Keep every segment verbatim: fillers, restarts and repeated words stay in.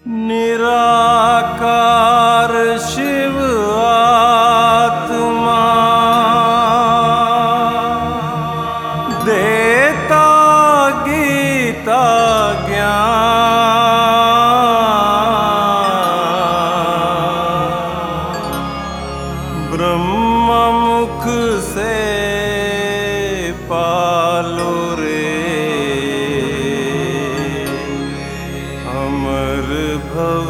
निराकार शिव आत्मा देता गीता ज्ञान ब्रह्म मुख से पालो रे अमर भव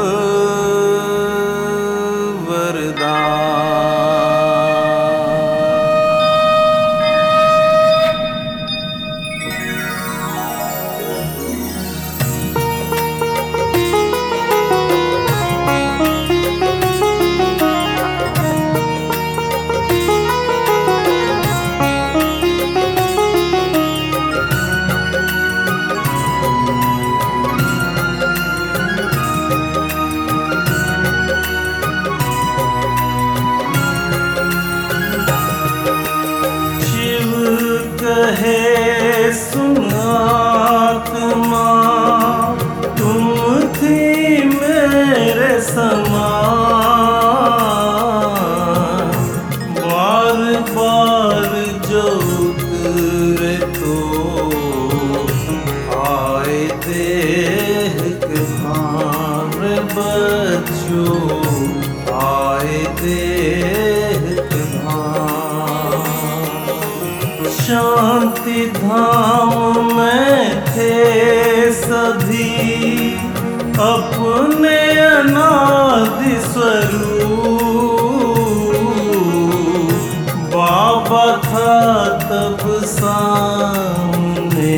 कहे सुनात्मा तुम थी मेरे समान बार बार जो उतरे तो आए देह के भार बच्चों आए देह के शांति धाम में थे सभी अपने अनादि स्वरूप बाबा था तब सामने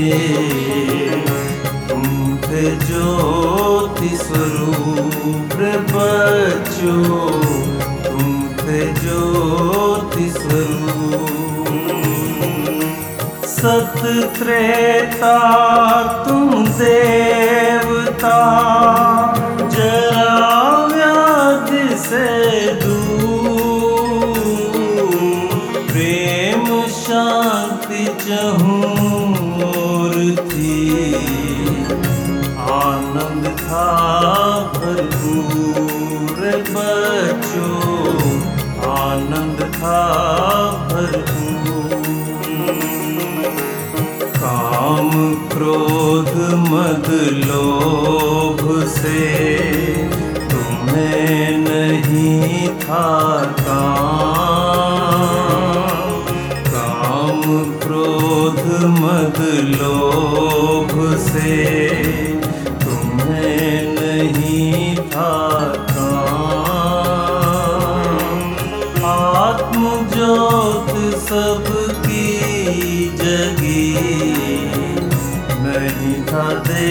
तुम थे ज्योति स्वरूप बच्चों तुम थे ज्योति स्वरूप सत त्रेता तुम देवता जरा व्याधि से दूर प्रेम शांति चहुर थी आनंद था भरपूर बच्चों आनंद था भरपूर काम क्रोध मद लोभ से तुम्हें नहीं था काम काम क्रोध मद लोभ से तुम्हें नहीं था काम आत्म ज्योत सबकी जगी नहीं था दे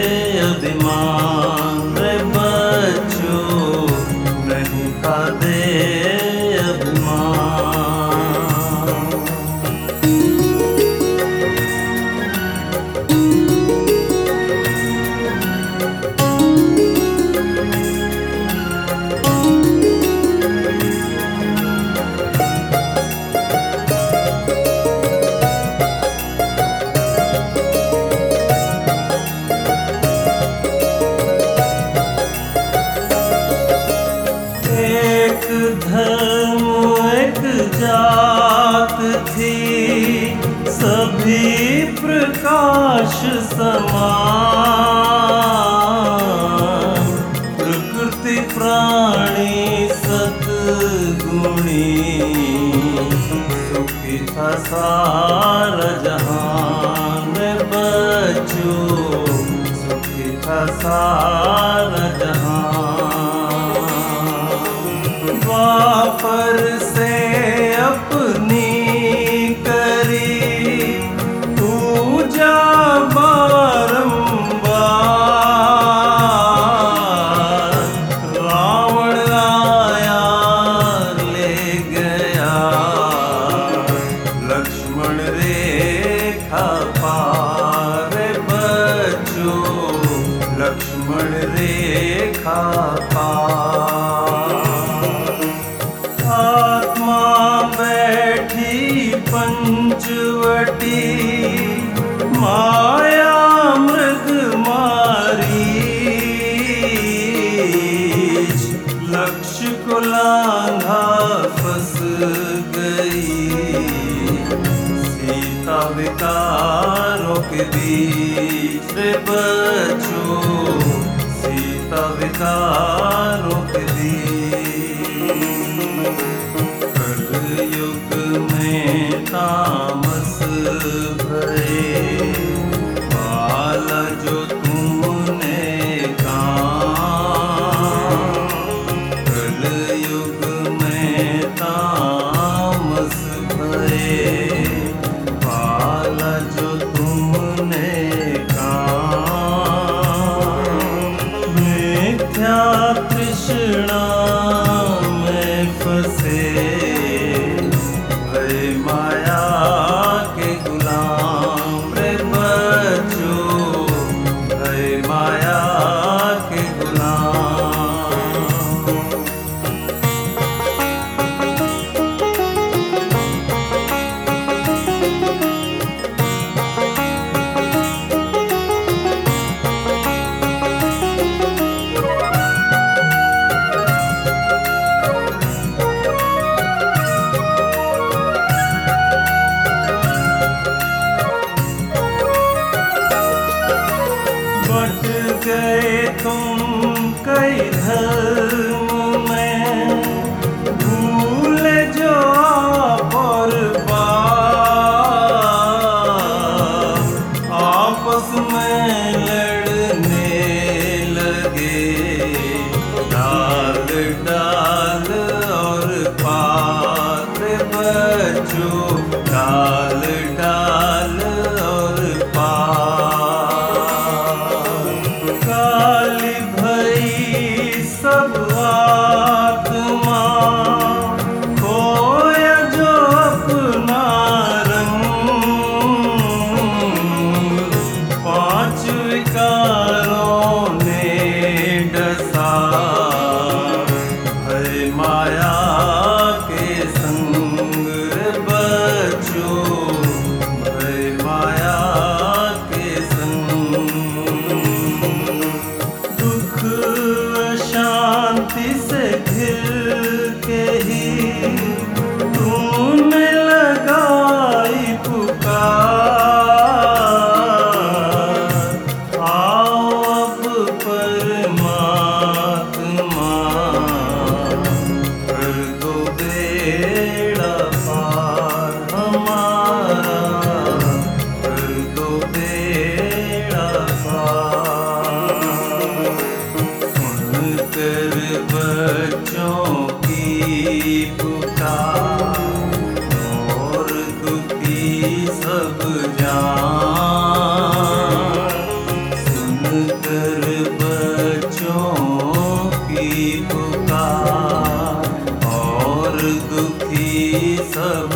अभिमान रे बच्चों नहीं था दे अभिमान धर्म एक जात थी सभी प्रकाश समान प्रकृति प्राणी सतगुणी सुखी था सारा जहान बच्चों सुखी था सारा जहान द्वापर से अपनी करी पूजा बारंबार रावण आया ले गया लक्ष्मण रेखा पार बच्चों लक्ष्मण रेखा पार आत्मा बैठी पंचवटी माया मृग मारी लक्ष्य को लांघा फंस गई, सीता विकारों के बीच रे बच्चों, सीता विकारों के बीच। कलयुग में तामस भरे पाला जो तुमने काम, कलयुग में तामस भरे पाला जो तुमने काम। मिथ्या तृष्णा में फंसे भय माया के गुलाम रे बच्चों, भय माया के गुलाम। बट गए तुम कई धर्म में, भूल जो आप और बाप, आपस में लड़ने लगे डाल डाल और पात बच्चों, डाल डाल और पात। काली भई सब आत्मा, खोया जो अपना रंग, पांच विकारों ने डसा भय माया के संग रे बच्चों, भय माया के संग। दुख शांति से घिर के ही तुमने लगाई पुकार, आओ अब परमात्मा कर दो बेड़ा पार हमारा, कर दो बेड़ा पार। सुनकर बच्चों की पुकार और दुखी सब जान, सुनकर बच्चों की पुकार और दुखी सब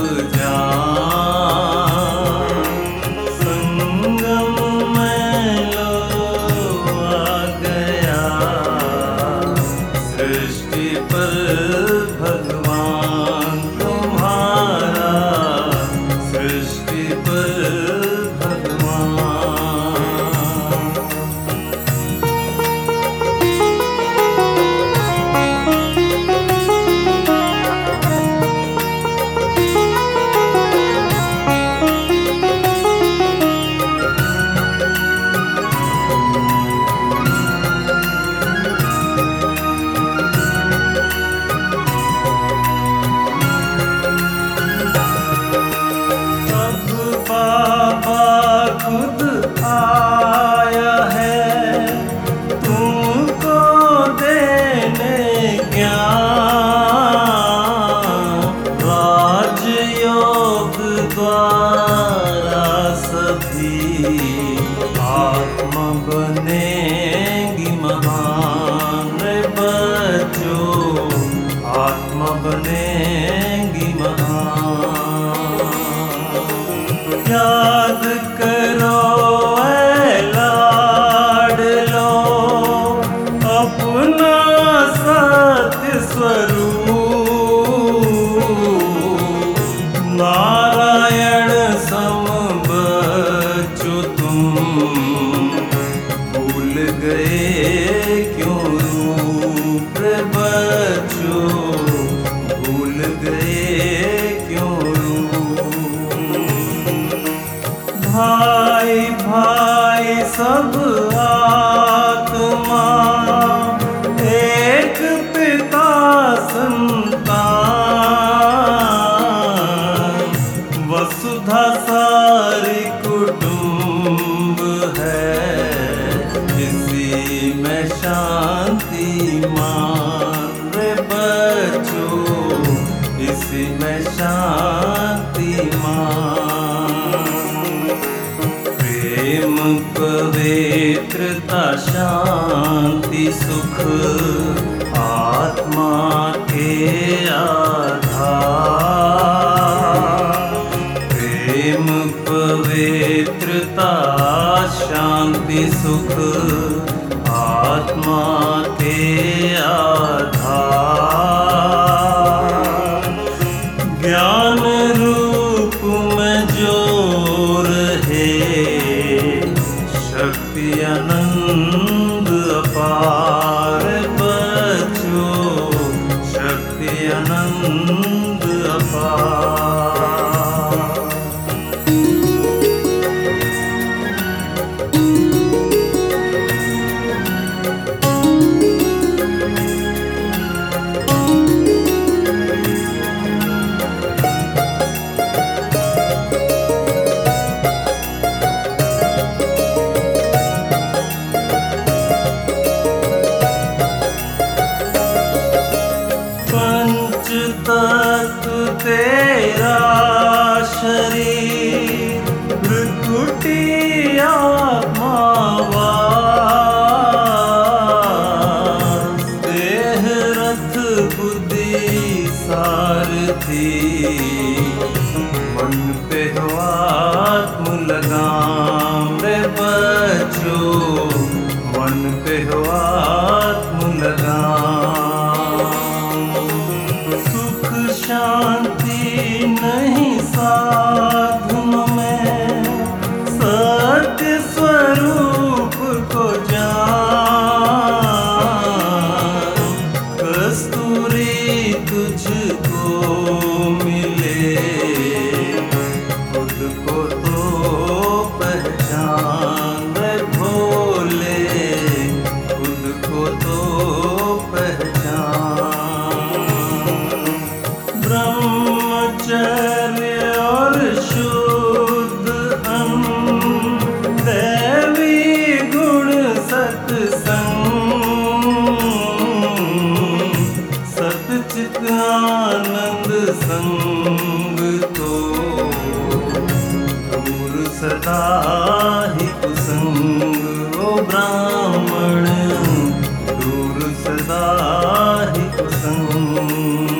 जान। संगम में लो आ गया, सृष्टि पर भगवान तुम्हारा, सृष्टि पर भगवान। में शांति मान रे बच्चों, इसी में शांति मान। प्रेम पवित्रता शांति सुख आत्मा के आधार। प्रेम पवित्रता शांति सुख आत्मा के आधार। ज्ञान रूप में जो रहे शक्ति अनंत अपार बच्चों, शक्ति अनंत अपार। तत्व तेरा शरीर भृकुटी आत्मा वास। देह रथ बुद्धि सारथी, मन पे हो आत्म लगाम रे बच्चों, मन पे हो आत्म लगाम। शांति नहीं साधन में, सत्य स्वरूप को जान। कस्तूरी तुझको मिले, खुद को तो पहचान रे भोले, खुद को तो पहचान। ब्रह्मचर्य और शुद्ध अन्न, दैवी गुण सत्संग, सतचित आनंद संग तो दूर सदा ही कुसंग। ओ ब्राह्मण दूर सदा ही कुसंग।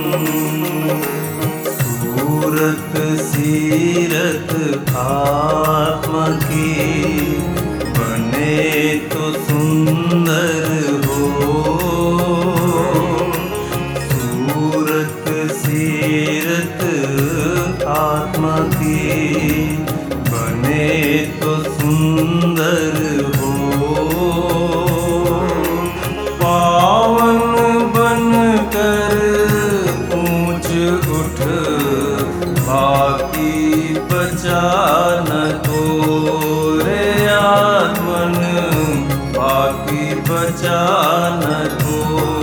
सूरत सीरत आत्मा की बने तो सुंदर हो। सूरत सीरत आत्मा की बने तो सुंदर हो। पावन बन कर ऊंच उठ, बाकी बचा न तो रे आत्मन, बाकी बचा न तो।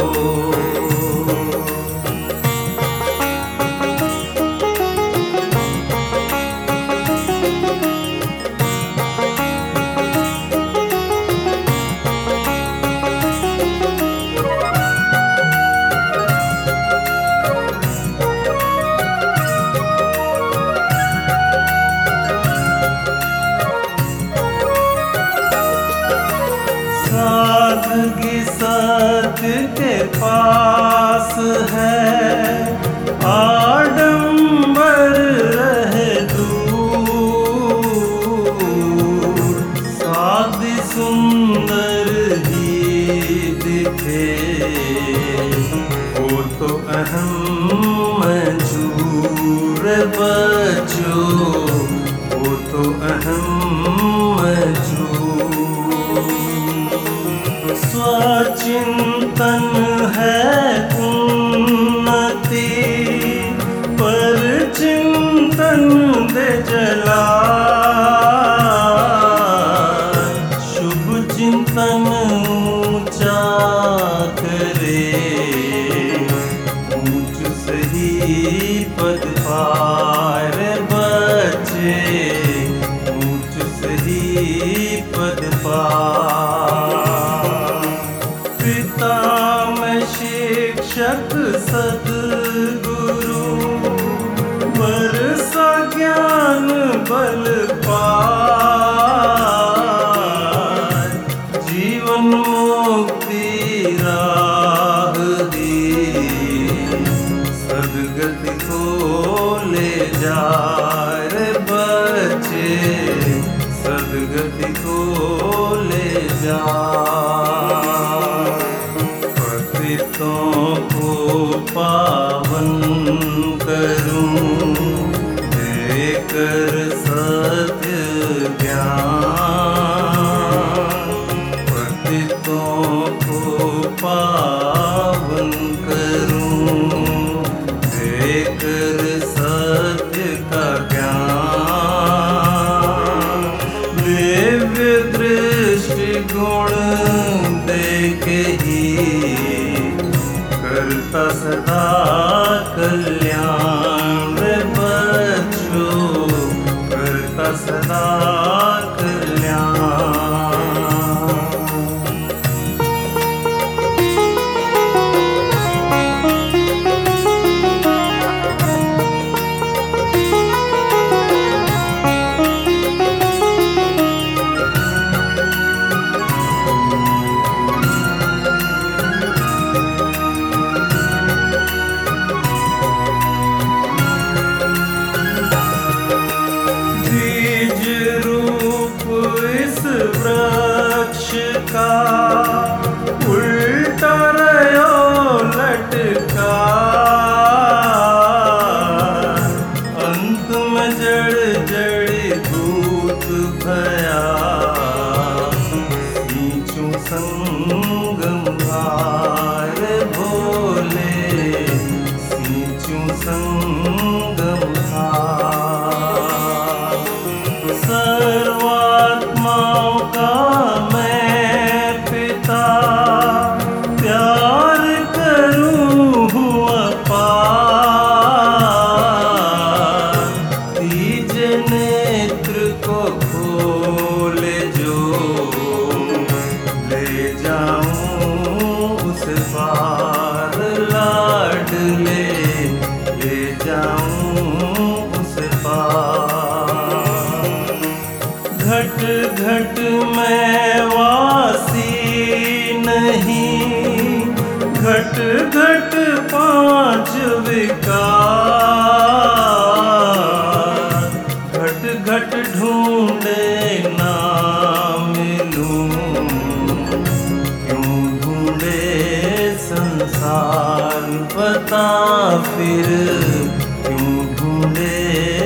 सादगी सत्य के पास है, आडंबर रहे दूर। सादी सुंदर ही दिखे, वो तो अहम मंजूर बच्चों, वो तो अहम मंजूर। स्वचिंतन है उन्नति, पर चिंतन दे जला। शुभ चिंतन ऊंचा करे, ऊंच सही पद पाए बच्चे, ऊंच सही पद पाए। साधक सद्गुरु बरसा ज्ञान बल पाए, जीवन मुक्ति राह दी सदगति को ले जाए रे बच्चे, सदगति को ले जा। पतितों को पावन करूं देकर सत्य ज्ञान, पतितों को पावन करूं देकर सत्य का ज्ञान, दिव्य दृष्टि गुण देके ही करता सदा कल्याण रे बच्चों, करता सदा कल्याण। वृक्ष का उल्टा रयो लटका, अंत में जड़ जड़ी दूत भया, सींचू संगम भार भोले, सींचू संगम भार। सर्वात्माओं का मैं पिता प्यार करूं अपार, तीजे नेत्र को खोले जो ले जाऊं उस पार, लाडले ले जाऊं उस पार। घट घट में वासी नहीं, घट घट पांच विकार, घट घट ढूंढे ना मिलूं, क्यों ढूंढे संसार, बता फिर क्यों ढूंढे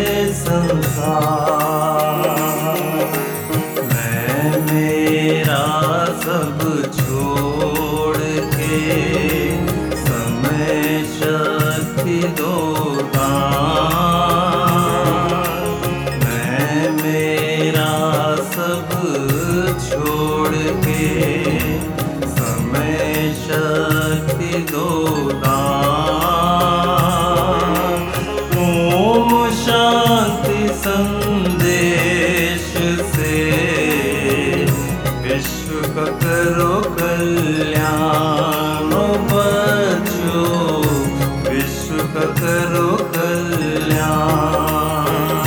संसार। मैं मेरा सब छोड़ के समय शक्ति दो दान, मैं मेरा सब छोड़ के समय शक्ति दो दान। ओम शांति संदेश से विश्व का करो कल्याण बच्चों, विश्व का करो कल्याण।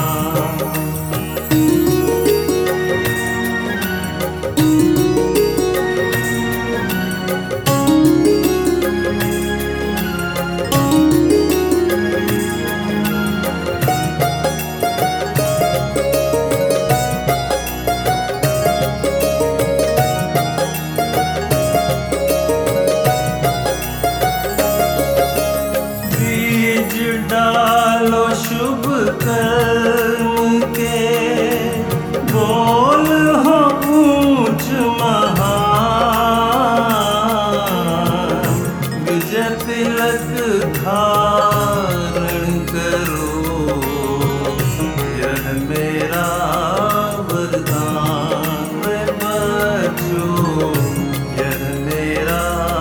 डालो शुभ कर्म के, बोल हो ऊंच महान, विजय तिलक धारण करो, यह मेरा वरदान रे बच्चों, यह मेरा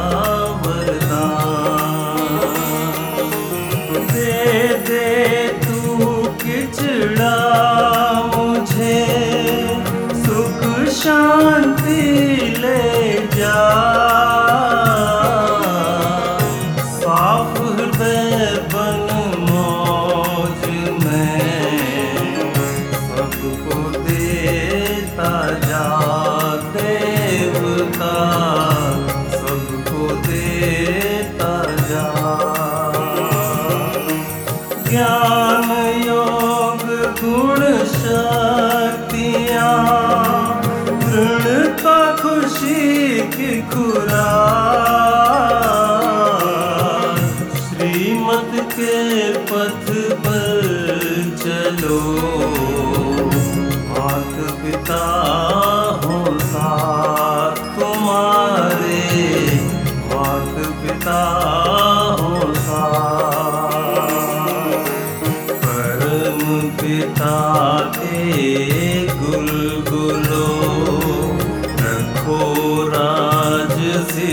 दे दे तू किचड़ा मुझे, सुख शांति ले जा, साफ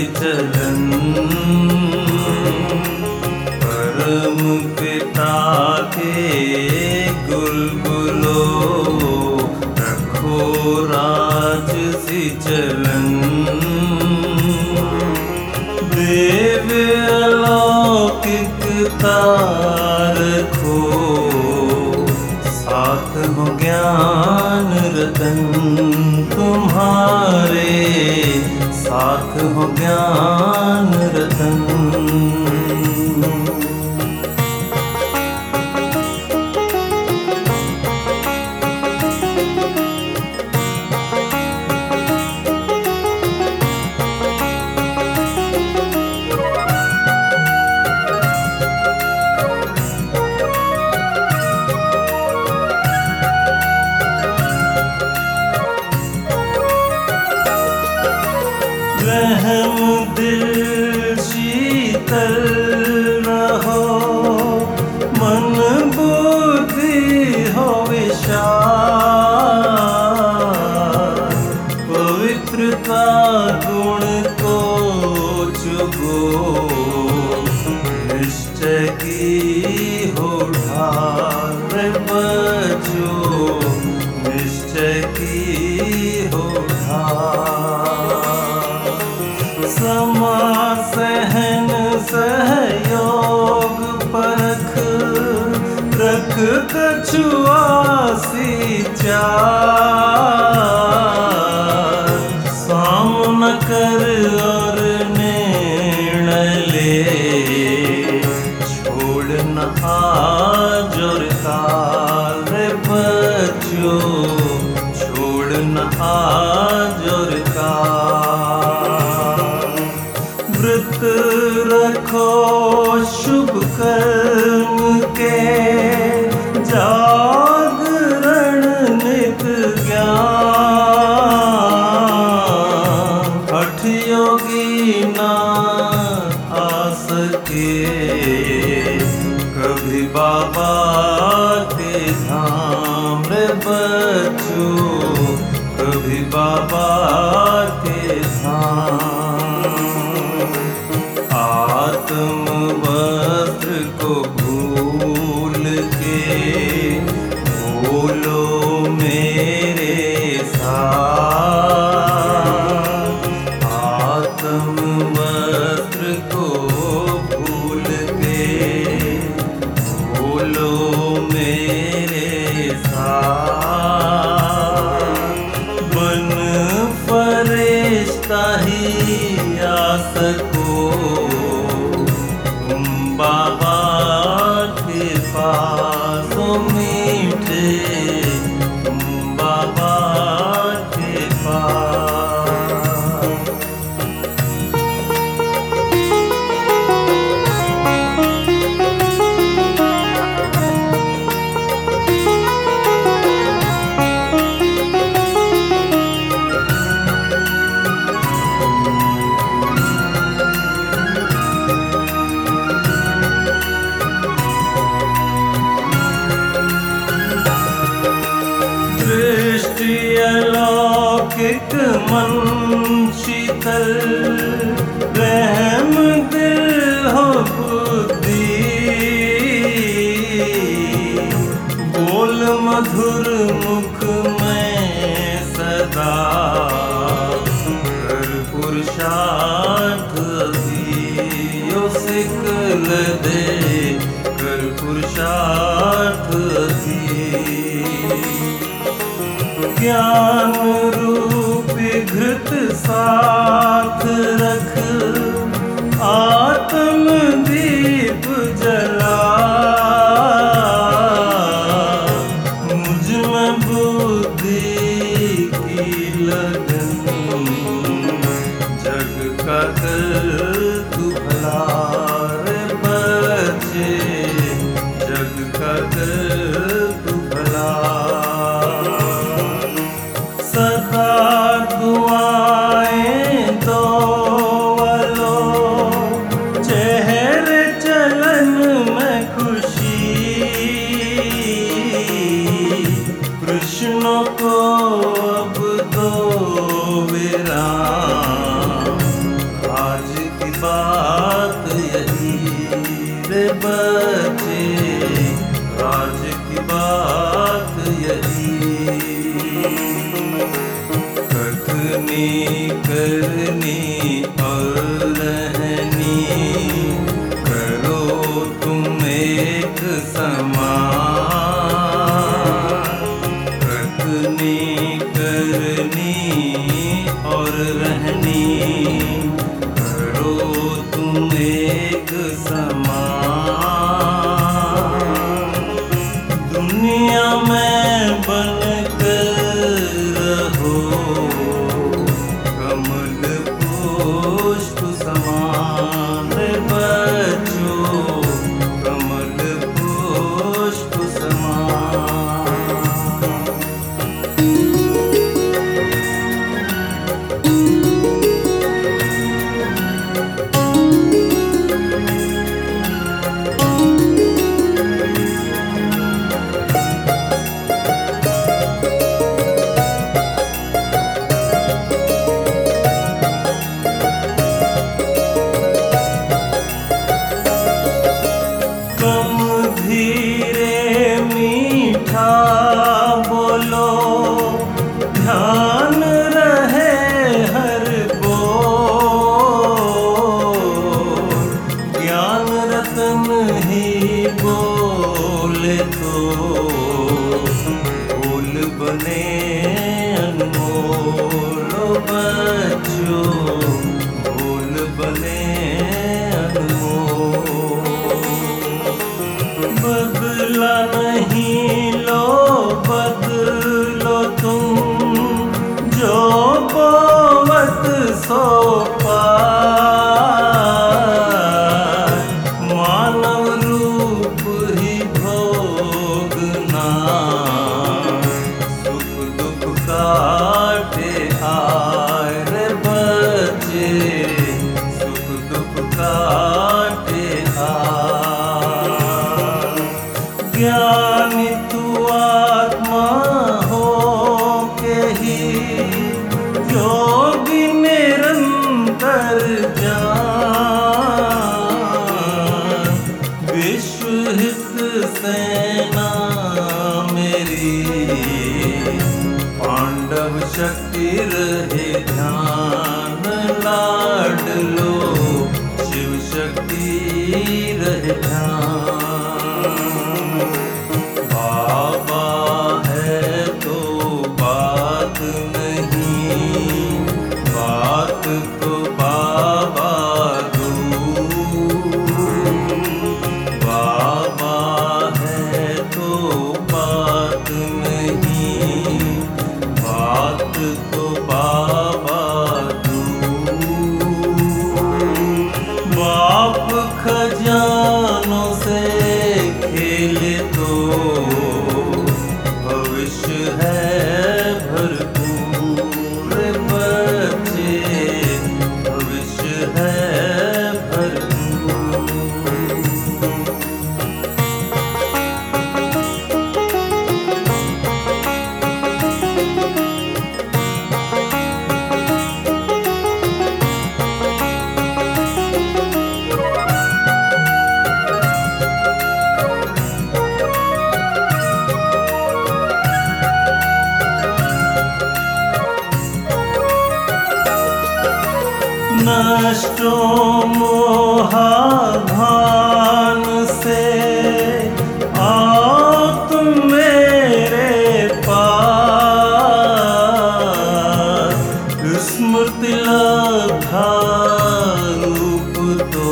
चलन परम पिता के गुलगुलो रखो राज सी चलन दिव्य अलौकिकता रखो साथ हो ज्ञान रतन तुम्हारे साथ हो ज्ञान रतन रहम दिल शीतल रहो मन बुद्धि हो विशाल पवित्रता गुण को चुगो निश्चय की हो ढाल बचो निश्चय की हो ढाल समा सहन सहयोग परख रख कछुआसी चार सामना कर और निर्णय ले छोड़ न आज और काल बच्चो छोड़ न आज और काल व्रत रखो शुभ कर्म के जागरण नित ज्ञान हठ योगी ना आ सके कभी बाबा के धाम रे बच्चो कभी बाबा के धाम आत्म वस्त्र को भूल के बोलो मेरे साथ आत्म वस्त्र को भूल के बोलो मेरे साथ बन फरिश्ता ही आ सको तुम बाबा के पास मीठे तुम बाबा के पास दृष्टि अलौकिक मन शीतल रहम दिल हो बुद्धि बोल मधुर मुख में सदा कर पुरुषार्थ अधियो सिकल दे कर पुरुषार्थ अधि ज्ञान रूप घृत साथ बात यही रे बच्चे, राज की बात यही। कथनी करनी और रहनी, करो तुम एक समान। कथनी करनी और रहनी, करो तुम एक समान। दुनिया में बनकर रहो कमल पुष्प समान रे बच्चों, कमल पुष्प समान। कम धीरे मीठा बोलो, ध्यान रहे हर बोल। ज्ञान रतन ही बोले तो बोल बने अनमोल। ओ बच्चों, बोल बने अनमोल। बदला नहीं लो बदलो तुम, जो बोवत सो पाए। मानव रूप ही भोगना, सुख दुख काटे आए रे बच्चे, सुख दुख काटे आए। ज्ञानी तू आत्मा हो के ही, योगी निरंतर जान। विश्व हित सेना मेरी, पांडव शक्ति रहे ध्यान। लाडलो शिव शक्ति रहे ध्यान। बाबा है तो बात नहीं, बात तो बाबा दूर। बाबा है तो बात नहीं, बात तो बाबा दूर। बाप खजानों से खेले तो भविष्य है भरपूर बच्चे, भविष्य है भरपूर। नष्टो मोहाभान से आओ तुम मेरे पास। स्मृति लब्धा रूप तो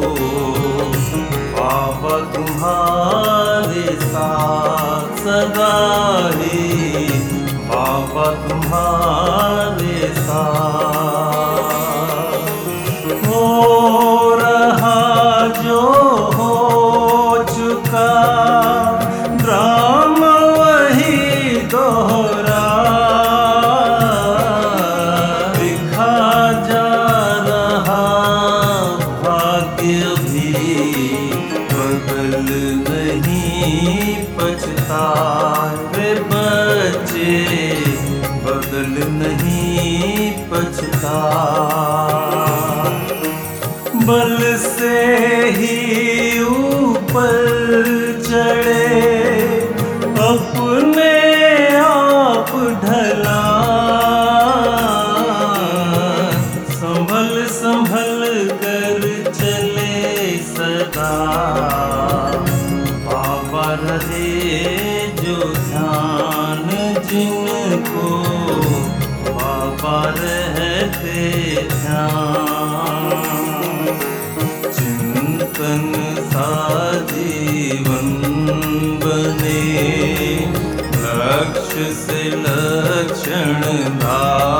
बाबा तुम्हारे साथ सदा ही, बाबा तुम्हारे साथ। हो रहा जो हो चुका, ड्रामा वही दोहरा। दिखा जा रहा भाग्य भी, बदल नहीं पछताए बच्चे, बदल नहीं पछता। बल से ही ऊपर चढ़े, अपने आप ढला। संभल संभल कर चले सदा, बाबा रहे जो ध्यान जिनको, बाबा रहते ध्यान। चिंतन सा जीवन बने, लक्ष्य से लक्षण धा